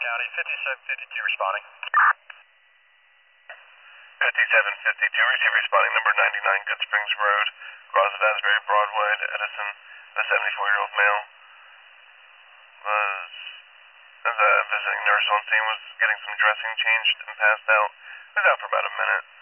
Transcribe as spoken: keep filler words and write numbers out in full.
County, fifty-seven fifty-two responding. fifty-seven fifty-two, receive responding number ninety-nine Good Springs Road, across Asbury Broadway to Edison. The seventy-four-year-old male was, as a visiting nurse on scene, was getting some dressing changed and passed out. He was out for about a minute.